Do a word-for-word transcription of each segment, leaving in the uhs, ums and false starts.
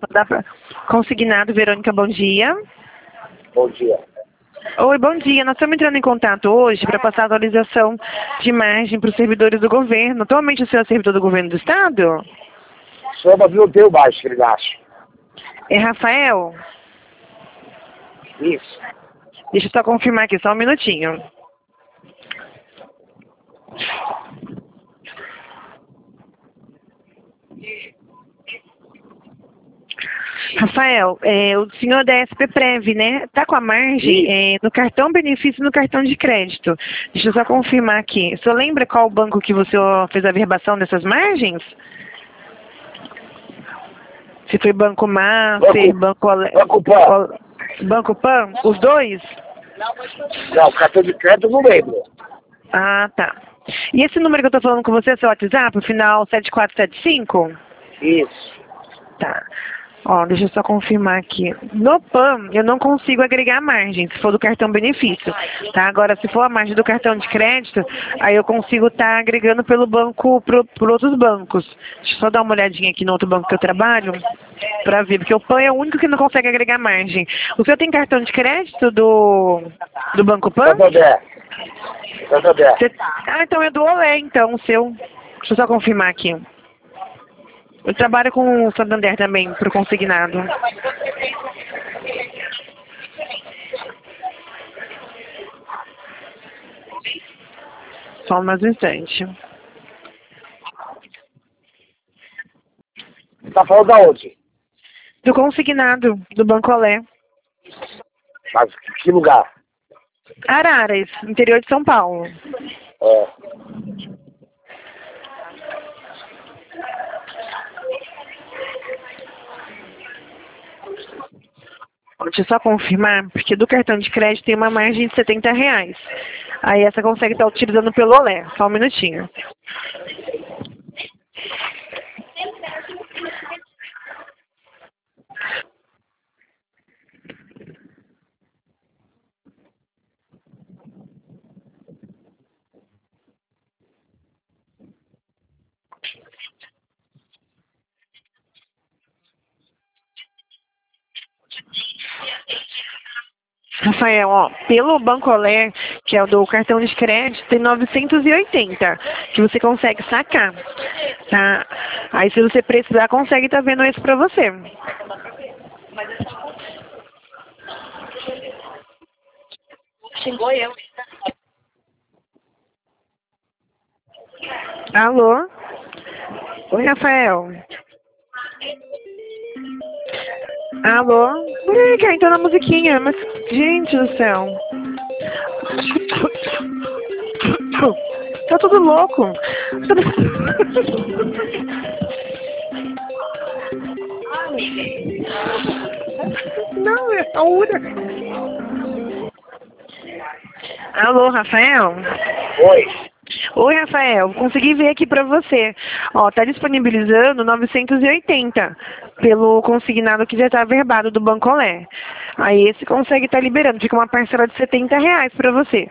Dá pra... Consignado, Verônica, bom dia. Bom dia. Oi, bom dia. Nós estamos entrando em contato hoje para passar a atualização de margem para os servidores do governo. Atualmente o senhor é servidor do governo do estado? Só mas não tenho mais, que ele acha. É Rafael? Isso. Deixa eu só confirmar aqui, só um minutinho. Rafael, é, o senhor é da S P Prev, né? Tá com a margem é, no cartão benefício e no cartão de crédito. Deixa eu só confirmar aqui. O senhor lembra qual banco que você fez a verbação dessas margens? Se foi Banco Master, Banco... Banco Pan. Banco Pan? Os dois? Não, cartão de crédito eu não lembro. Ah, tá. E esse número que eu tô falando com você é seu WhatsApp, o final sete quatro sete cinco? Isso. Tá. Ó, deixa eu só confirmar aqui. No Pan, eu não consigo agregar margem, se for do cartão benefício, tá? Agora, se for a margem do cartão de crédito, aí eu consigo estar agregando pelo banco, pro, por outros bancos. Deixa eu só dar uma olhadinha aqui no outro banco que eu trabalho, pra ver, porque o Pan é o único que não consegue agregar margem. O senhor tem cartão de crédito do, do Banco Pan? Santander. Santander. Você... Ah, então é do Olé, então, o seu. Deixa eu só confirmar aqui. Eu trabalho com o Santander também, para o consignado. Só mais um instante. Tá falando da onde? Do consignado, do Banco Olé. Mas que lugar? Araras, interior de São Paulo. É. Deixa eu só confirmar, porque do cartão de crédito tem uma margem de setenta reais. Aí essa consegue estar utilizando pelo Olé. Só um minutinho. Rafael, ó, pelo Banco Olé, que é o do cartão de crédito, tem novecentos e oitenta, que você consegue sacar, tá? Aí se você precisar, consegue estar vendo isso pra você. Xingou eu. Alô? Oi, Rafael. Alô? Peraí, que entrou na musiquinha, mas... Gente do céu. Tá tudo louco. Não, é a Ura. Alô, Rafael? Oi. Oi, Rafael, consegui ver aqui pra você. Ó, tá disponibilizando novecentos e oitenta pelo consignado que já tá averbado do Banco Olé. Aí esse consegue estar liberando, fica uma parcela de setenta reais pra você.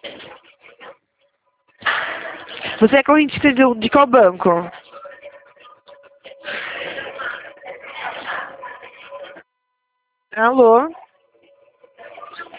Você é correntista de, de qual banco? Alô?